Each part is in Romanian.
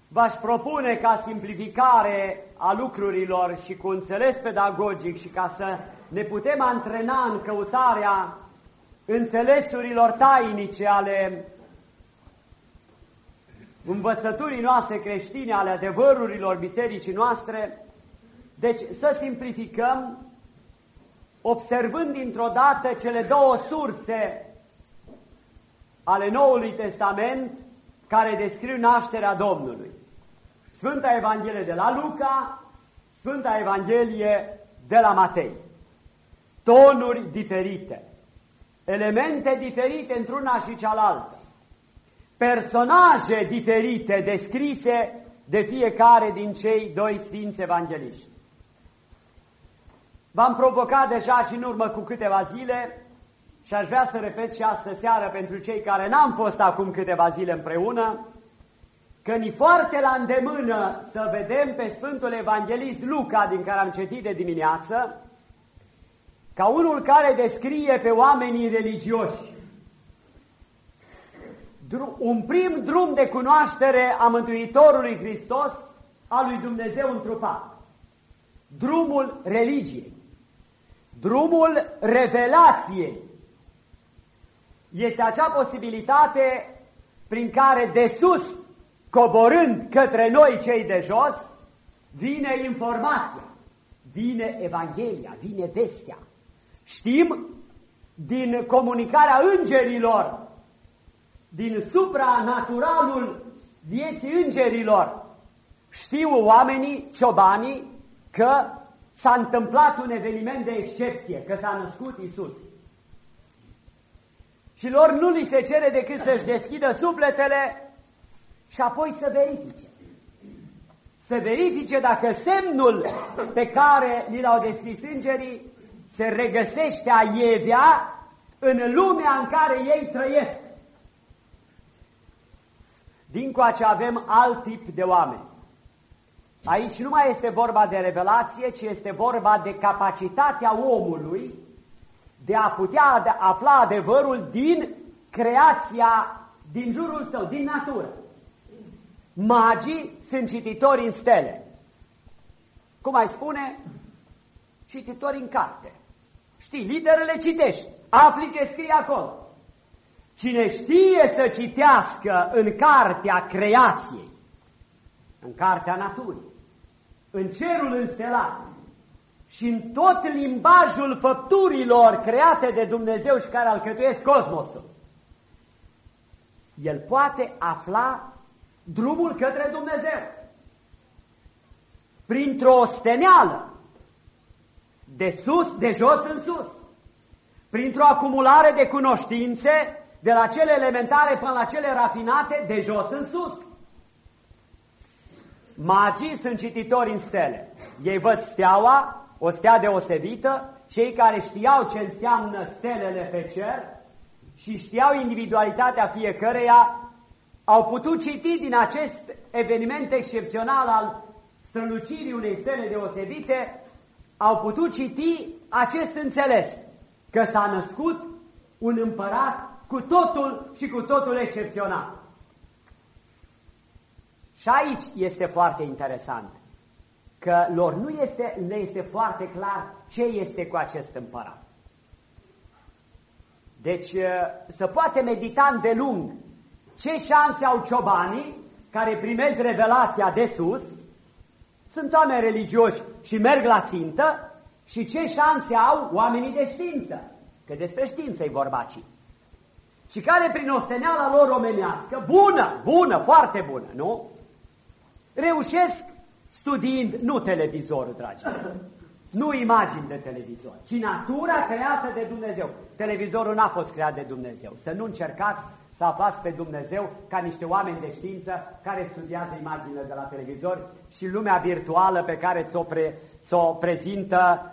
v-aș propune ca simplificare a lucrurilor și cu înțeles pedagogic și ca să ne putem antrena în căutarea înțelesurilor tainice ale învățăturii noastre creștine, ale adevărurilor bisericii noastre, deci să simplificăm observând dintr-o dată cele două surse ale Noului Testament care descriu nașterea Domnului. Sfânta Evanghelie de la Luca, Sfânta Evanghelie de la Matei. Tonuri diferite, elemente diferite într-una și cealaltă, personaje diferite descrise de fiecare din cei doi sfinți evangeliști. V-am provocat deja și în urmă cu câteva zile și aș vrea să repet și astă seară pentru cei care n-am fost acum câteva zile împreună, că ni foarte la îndemână să vedem pe Sfântul Evanghelist Luca, din care am citit de dimineață, ca unul care descrie pe oamenii religioși un prim drum de cunoaștere a Mântuitorului Hristos, a lui Dumnezeu întrupat. Drumul religiei, drumul revelației. Este acea posibilitate prin care de sus, coborând către noi cei de jos, vine informația, vine Evanghelia, vine vestea. Știm din comunicarea îngerilor, din supranaturalul vieții îngerilor, știu oamenii, ciobanii, că s-a întâmplat un eveniment de excepție, că s-a născut Iisus. Și lor nu li se cere decât să-și deschidă sufletele și apoi să verifice. Să verifice dacă semnul pe care li l-au descris îngerii se regăsește aievea în lumea în care ei trăiesc. Dincoace avem alt tip de oameni. Aici nu mai este vorba de revelație, ci este vorba de capacitatea omului de a putea afla adevărul din creația din jurul său, din natură. Magii sunt cititori în stele. Cum ai spune? Cititori în carte. Știi, literele citești, afli ce scrie acolo. Cine știe să citească în cartea creației, în cartea naturii, în cerul înstelat și în tot limbajul făpturilor create de Dumnezeu și care alcătuiesc cosmosul, el poate afla drumul către Dumnezeu printr-o steneală, de sus, de jos în sus, printr-o acumulare de cunoștințe de la cele elementare până la cele rafinate, de jos în sus. Magii sunt cititori în stele. Ei văd steaua, o stea deosebită, cei care știau ce înseamnă stelele pe cer și știau individualitatea fiecăreia, au putut citi din acest eveniment excepțional al strălucirii unei stele deosebite, au putut citi acest înțeles, că s-a născut un împărat cu totul și cu totul excepțional. Și aici este foarte interesant, că lor nu le este foarte clar ce este cu acest împărat. Deci se poate medita îndelung ce șanse au ciobanii care primesc revelația de sus, sunt oameni religioși și merg la țintă, și ce șanse au oamenii de știință, că despre știință e vorba aici. Și care prin osteneala lor omenească, bună, foarte bună, nu? Reușesc studiind, nu televizorul, dragi, nu imagini de televizor, ci natura creată de Dumnezeu. Televizorul n-a fost creat de Dumnezeu. Să nu încercați să aflați pe Dumnezeu ca niște oameni de știință care studiază imaginile de la televizor și lumea virtuală pe care ți-o prezintă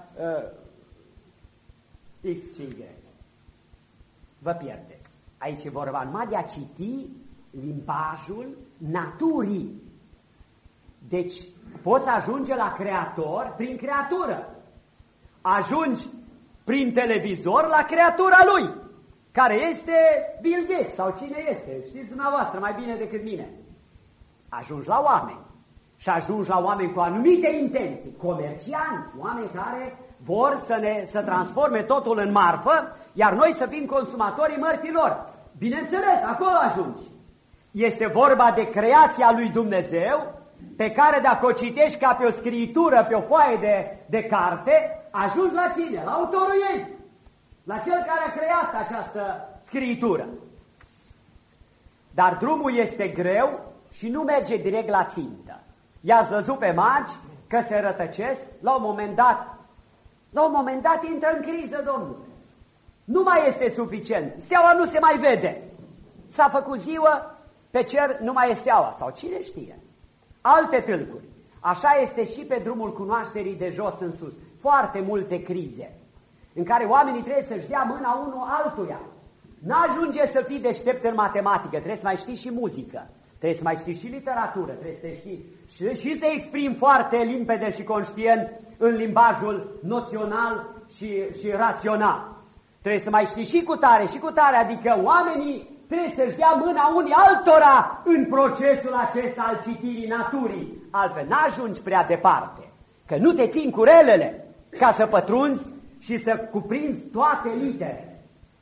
X și Y. Vă pierdeți. Aici e vorba numai de a citi limbajul naturii. Deci poți ajunge la Creator prin creatură. Ajungi prin televizor la creatura lui, care este Bill Gates sau cine este, știți dumneavoastră mai bine decât mine. ajungi la oameni. Și ajungi la oameni cu anumite intenții, comercianți, oameni care vor să transforme totul în marfă, iar noi să fim consumatorii mărților. Bineînțeles, acolo ajungi. Este vorba de creația lui Dumnezeu, pe care dacă o citești ca pe o scriitură, pe o foaie de carte, ajungi la cine? La autorul ei, la cel care a creat această scriitură. Dar drumul este greu și nu merge direct la țintă. I-ați văzut pe magi că se rătăcesc, la un moment dat intră în criză, Domnule. Nu mai este suficient, steaua nu se mai vede. S-a făcut ziua, pe cer nu mai este steaua, sau cine știe. Alte tâlcuri. Așa este și pe drumul cunoașterii de jos în sus. Foarte multe crize, în care oamenii trebuie să-și dea mâna unul altuia. N-ajunge să fii deștept în matematică, trebuie să mai știi și muzică. Trebuie să mai știi și literatură, trebuie să știi și să exprimi foarte limpede și conștient în limbajul noțional și rațional. Trebuie să mai știi și cu tare, adică oamenii trebuie să-și dea mâna unii altora în procesul acesta al citirii naturii. Altfel n-ajungi prea departe, că nu te țin curelele ca să pătrunzi și să cuprinzi toate litere.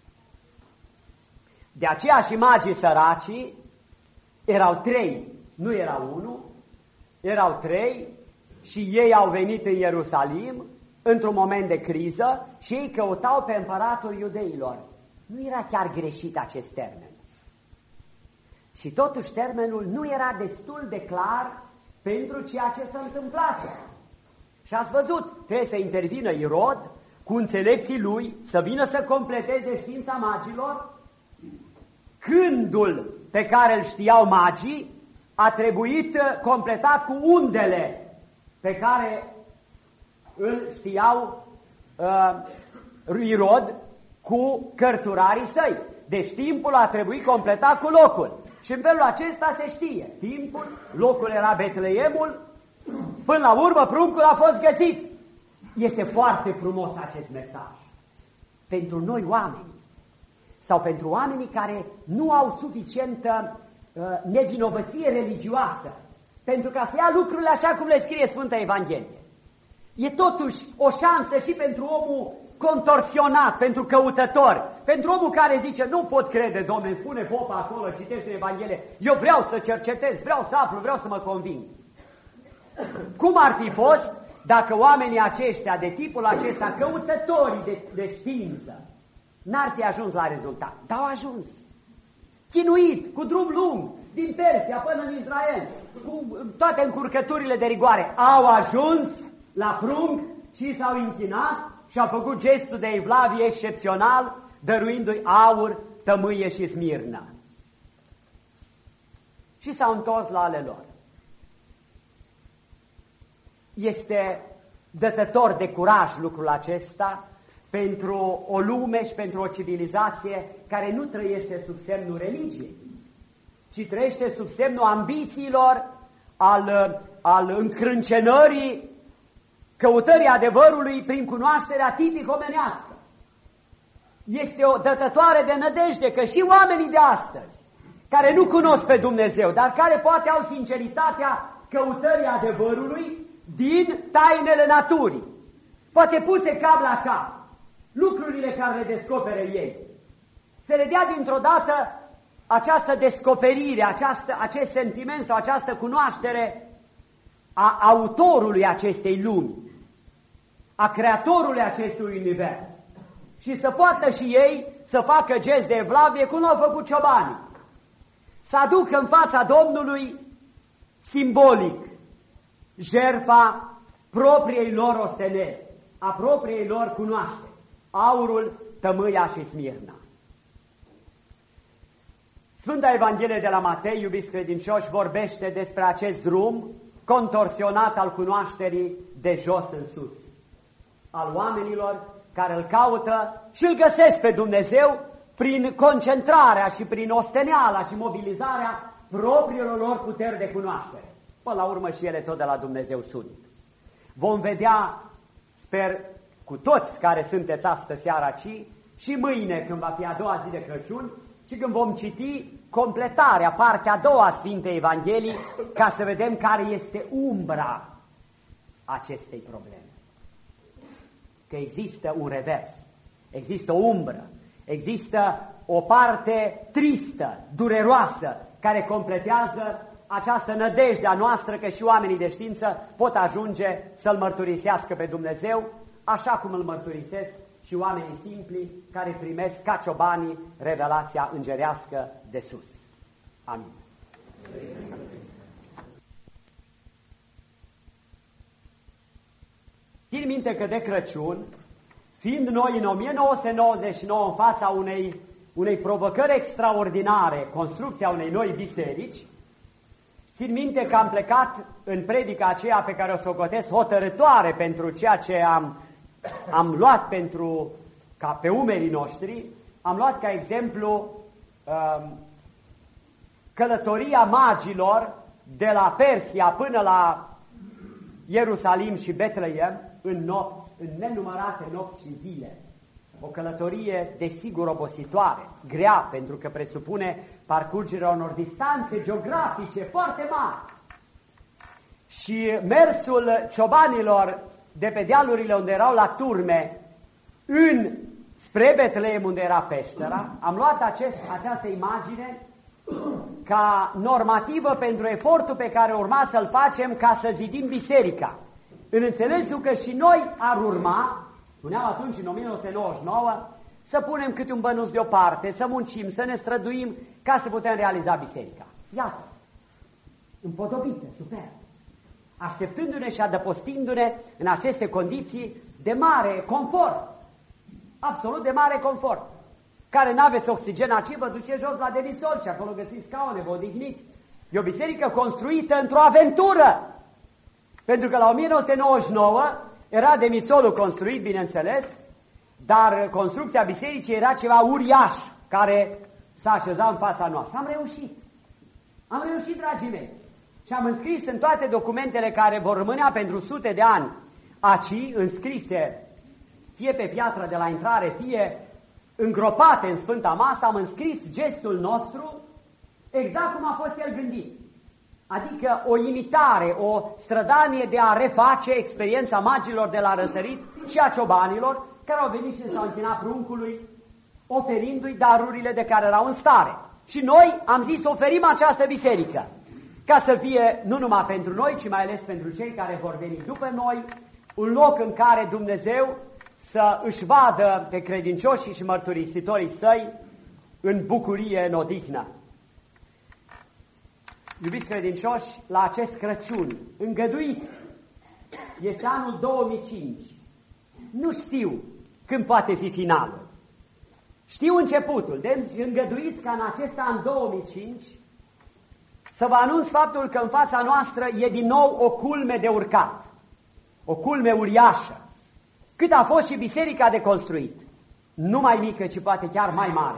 De aceea și magii săracii erau 3, nu era 1, erau 3 și ei au venit în Ierusalim într-un moment de criză și ei căutau pe împăratul iudeilor. Nu era chiar greșit acest termen. Și totuși termenul nu era destul de clar pentru ceea ce se întâmplase. Și ați văzut, trebuie să intervină Irod cu înțelepții lui, să vină să completeze știința magilor. Cândul pe care îl știau magii a trebuit completat cu undele pe care îl știau Irod cu cărturarii săi. Deci timpul a trebuit completat cu locul. Și în felul acesta se știe. Timpul, locul era Betleemul, până la urmă pruncul a fost găsit. Este foarte frumos acest mesaj. Pentru noi oameni, sau pentru oamenii care nu au suficientă nevinovăție religioasă, pentru ca să ia lucrurile așa cum le scrie Sfânta Evanghelie. E totuși o șansă și pentru omul contorsionat, pentru căutător, pentru omul care zice, nu pot crede, Domnule, spune popa acolo, citește Evanghelie, eu vreau să cercetez, vreau să aflu, vreau să mă conving. Cum ar fi fost dacă oamenii aceștia, de tipul acesta, căutătorii de știință, n-ar fi ajuns la rezultat? Dar au ajuns. Chinuit, cu drum lung, din Persia până în Israel, cu toate încurcăturile de rigoare, au ajuns la prunc și s-au închinat și au făcut gestul de evlavie excepțional, dăruindu-i aur, tămâie și smirnă. Și s-au întors la ale lor. Este dătător de curaj lucrul acesta pentru o lume și pentru o civilizație care nu trăiește sub semnul religiei, ci trăiește sub semnul ambițiilor, al încrâncenării, căutării adevărului prin cunoașterea tipic omenească. Este o dătătoare de nădejde că și oamenii de astăzi, care nu cunosc pe Dumnezeu, dar care poate au sinceritatea căutării adevărului din tainele naturii, poate puse cap la cap, lucrurile care le descopere ei, se le dea dintr-o dată această descoperire, acest sentiment sau această cunoaștere a autorului acestei lumi, a creatorului acestui univers, și să poată și ei să facă gest de evlavie cum au făcut ciobanii, să aducă în fața Domnului simbolic jertfa propriei lor osteneli, a propriei lor cunoașteri, aurul, tămâia și smirna. Sfânta Evanghelie de la Matei, iubiți credincioși, vorbește despre acest drum contorsionat al cunoașterii de jos în sus, al oamenilor care îl caută și îl găsesc pe Dumnezeu prin concentrarea și prin osteneala și mobilizarea propriilor lor puteri de cunoaștere. Până la urmă și ele tot de la Dumnezeu sunt. Vom vedea, sper, cu toți care sunteți astă seara aici și mâine când va fi a doua zi de Crăciun și când vom citi completarea, partea a doua a Sfintei Evangheliei, ca să vedem care este umbra acestei probleme. Că există un revers, există o umbră, există o parte tristă, dureroasă, care completează această nădejde a noastră că și oamenii de știință pot ajunge să-L mărturisească pe Dumnezeu, așa cum îl mărturisesc și oamenii simpli care primesc ca ciobanii revelația îngerească de sus. Amin. Țin minte că de Crăciun, fiind noi în 1999 în fața unei provocări extraordinare, construcția unei noi biserici, țin minte că am plecat în predica aceea pe care o socotesc hotărătoare pentru ceea ce am luat ca pe umerii noștri, am luat ca exemplu călătoria magilor de la Persia până la Ierusalim și Betleem în nopți, în nenumărate nopți și zile. O călătorie desigur obositoare, grea, pentru că presupune parcurgerea unor distanțe geografice foarte mari. Și mersul ciobanilor de pe dealurile unde erau la turme spre Betleem unde era peștera, am luat această imagine ca normativă pentru efortul pe care urma să-l facem ca să zidim biserica. În înțelesul că și noi ar urma, spuneam atunci în 1999, să punem câte un bănuț deoparte, să muncim, să ne străduim ca să putem realiza biserica. Iată, împodobită, superb, așteptându-ne și adăpostindu-ne în aceste condiții de mare confort, absolut de mare confort, care n-aveți oxigen aici, vă duceți jos la denisol și acolo găsiți scaune, vă odihniți. E o biserică construită într-o aventură, pentru că la 1999 era demisolul construit, bineînțeles, dar construcția bisericii era ceva uriaș care s-a așezat în fața noastră. Am reușit, dragii mei, și am înscris în toate documentele care vor rămânea pentru sute de ani aici, înscrise fie pe piatra de la intrare, fie îngropate în Sfânta Masă, am înscris gestul nostru exact cum a fost el gândit. Adică o imitare, o strădanie de a reface experiența magilor de la răsărit și a ciobanilor care au venit și s-au închinat pruncului, oferindu-i darurile de care erau în stare. Și noi am zis să oferim această biserică, ca să fie nu numai pentru noi, ci mai ales pentru cei care vor veni după noi, un loc în care Dumnezeu să își vadă pe credincioșii și mărturisitorii săi în bucurie, în odihnă. Iubiți credincioși, la acest Crăciun, îngăduiți, este anul 2005, nu știu când poate fi finalul, știu începutul, deci îngăduiți ca în acest an 2005 să vă anunț faptul că în fața noastră e din nou o culme de urcat, o culme uriașă, cât a fost și biserica de construit, nu mai mică, ci poate chiar mai mare.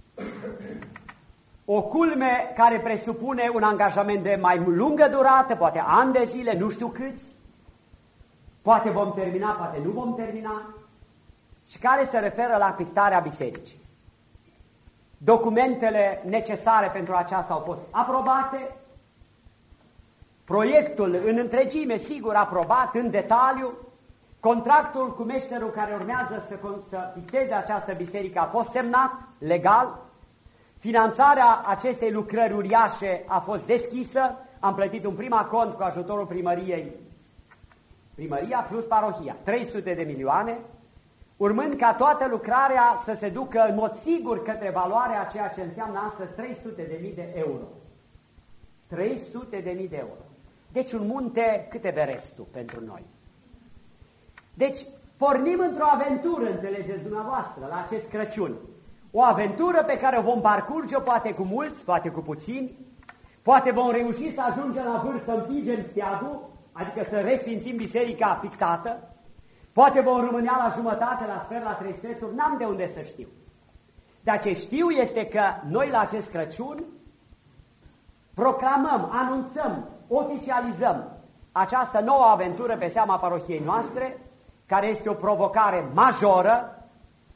O culme care presupune un angajament de mai lungă durată, poate ani de zile, nu știu câți, poate vom termina, poate nu vom termina, și care se referă la pictarea bisericii. Documentele necesare pentru aceasta au fost aprobate, proiectul în întregime, sigur, aprobat în detaliu, contractul cu meșterul care urmează să picteze această biserică a fost semnat legal, finanțarea acestei lucrări uriașe a fost deschisă, am plătit un prim acont cu ajutorul primăria plus parohia, 300 de milioane, urmând ca toată lucrarea să se ducă în mod sigur către valoarea ceea ce înseamnă astăzi 300.000 de euro. 300.000 de euro. Deci un munte cât Everestul pentru noi. Deci pornim într-o aventură, înțelegeți dumneavoastră, la acest Crăciun. O aventură pe care o vom parcurge, poate cu mulți, poate cu puțini, poate vom reuși să ajungem la vârf să împingem steagul, adică să resfințim biserica pictată, poate vom rămâne la jumătate, la sfert, la 3 sferturi, n-am de unde să știu. Dar ce știu este că noi la acest Crăciun proclamăm, anunțăm, oficializăm această nouă aventură pe seama parohiei noastre, care este o provocare majoră,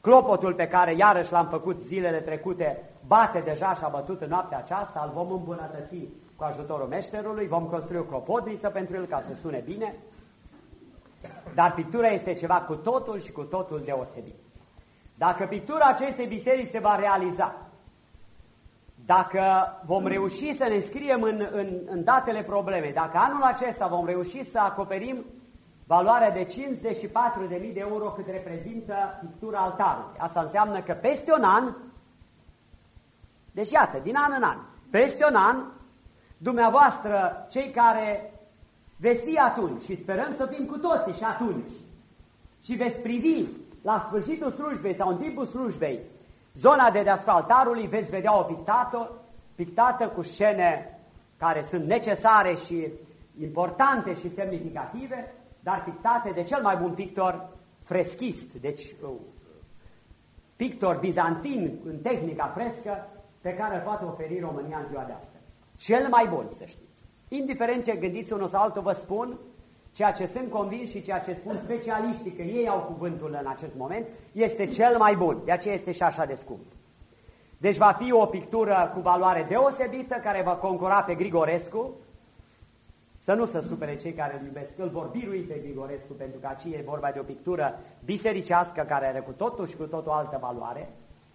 Clopotul pe care iarăși l-am făcut zilele trecute bate deja și a bătut în noaptea aceasta, îl vom îmbunătăți cu ajutorul meșterului, vom construi o clopotniță pentru el ca să sune bine, dar pictura este ceva cu totul și cu totul deosebit. Dacă pictura acestei biserici se va realiza, dacă vom reuși să ne înscriem în datele problemei, dacă anul acesta vom reuși să acoperim valoarea de 54.000 de euro cât reprezintă pictura altarului, asta înseamnă că peste un an, deci iată, din an în an, peste un an, dumneavoastră, cei care veți fi atunci, și sperăm să fim cu toții și atunci, și veți privi la sfârșitul slujbei sau în timpul slujbei zona de deasupra altarului, veți vedea o pictată cu scene care sunt necesare și importante și semnificative, dar pictate de cel mai bun pictor freschist, deci pictor bizantin în tehnica frescă pe care îl poate oferi România în ziua de astăzi. Cel mai bun, să știți. Indiferent ce gândiți unul sau altul, vă spun ceea ce sunt convins și ceea ce spun specialiștii, că ei au cuvântul în acest moment, este cel mai bun. De aceea este și așa de scump. Deci va fi o pictură cu valoare deosebită care va concura pe Grigorescu. Să nu se supere cei care îl iubesc, îl vor birui pe Grigorescu, pentru că aici e vorba de o pictură bisericească care are cu totul și cu totul altă valoare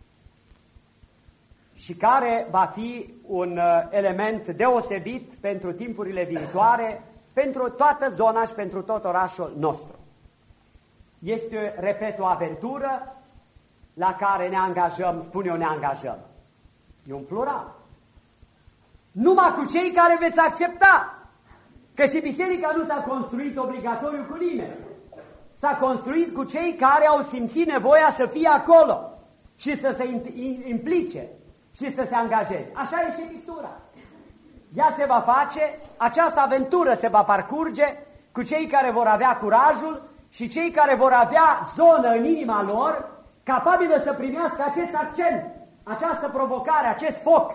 și care va fi un element deosebit pentru timpurile viitoare, pentru toată zona și pentru tot orașul nostru. Este, repet, o aventură la care ne angajăm, spun eu, ne angajăm. E un plural. Numai cu cei care veți accepta. Că și biserica nu s-a construit obligatoriu cu nimeni. S-a construit cu cei care au simțit nevoia să fie acolo și să se implice și să se angajeze. Așa e și pictura. Ea se va face, această aventură se va parcurge cu cei care vor avea curajul și cei care vor avea zonă în inima lor capabilă să primească acest accent, această provocare, acest foc.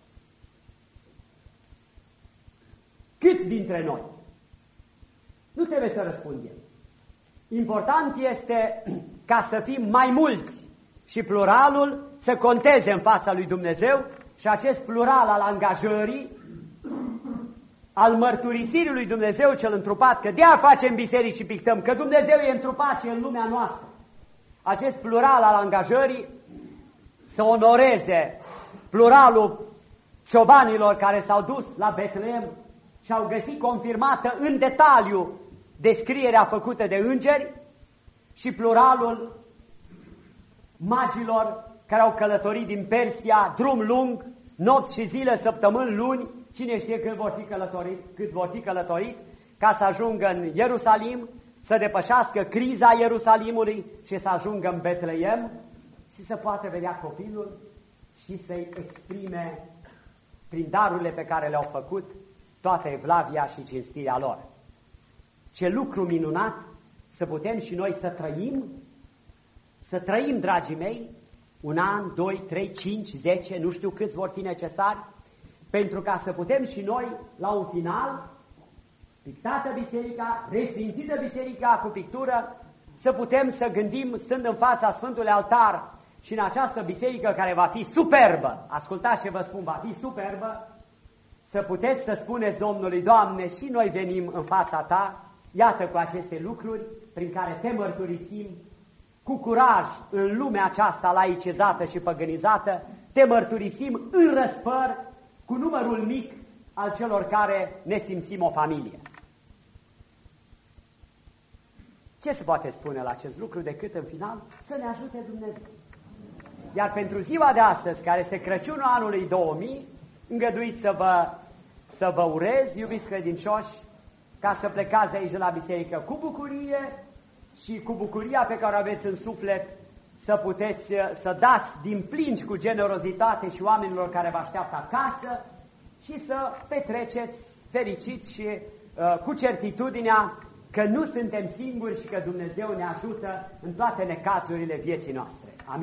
Câți dintre noi? Nu trebuie să răspundem. Important este ca să fim mai mulți și pluralul să conteze în fața lui Dumnezeu și acest plural al angajării, al mărturisirii lui Dumnezeu cel întrupat, că de-aia facem biserici și pictăm, că Dumnezeu e întrupat și în lumea noastră. Acest plural al angajării să onoreze pluralul ciobanilor care s-au dus la Betleem și au găsit confirmată în detaliu descrierea făcută de îngeri și pluralul magilor care au călătorit din Persia, drum lung, nopți și zile, săptămâni, luni, cine știe cât vor fi călătorit, ca să ajungă în Ierusalim, să depășească criza Ierusalimului și să ajungă în Betleem și să poată vedea copilul și să-i exprime prin darurile pe care le-au făcut toată evlavia și cinstirea lor. Ce lucru minunat să putem și noi să trăim, dragii mei, un an, 2, 3, 5, 10, nu știu câți vor fi necesari, pentru ca să putem și noi, la un final, pictată biserica, resfințită biserica cu pictură, să putem să gândim, stând în fața Sfântului Altar și în această biserică care va fi superbă, ascultați ce vă spun, va fi superbă, să puteți să spuneți Domnului: Doamne, și noi venim în fața Ta, iată cu aceste lucruri prin care Te mărturisim cu curaj în lumea aceasta laicizată și păgânizată, Te mărturisim în răsfăr cu numărul mic al celor care ne simțim o familie. Ce se poate spune la acest lucru decât în final să ne ajute Dumnezeu? Iar pentru ziua de astăzi, care este Crăciunul anului 2000, îngăduiți să vă urez, iubiți credincioși, ca să plecați aici de la biserică cu bucurie și cu bucuria pe care o aveți în suflet să puteți să dați din plin cu generozitate și oamenilor care vă așteaptă acasă și să petreceți fericiți și cu certitudinea că nu suntem singuri și că Dumnezeu ne ajută în toate necazurile vieții noastre. Amin.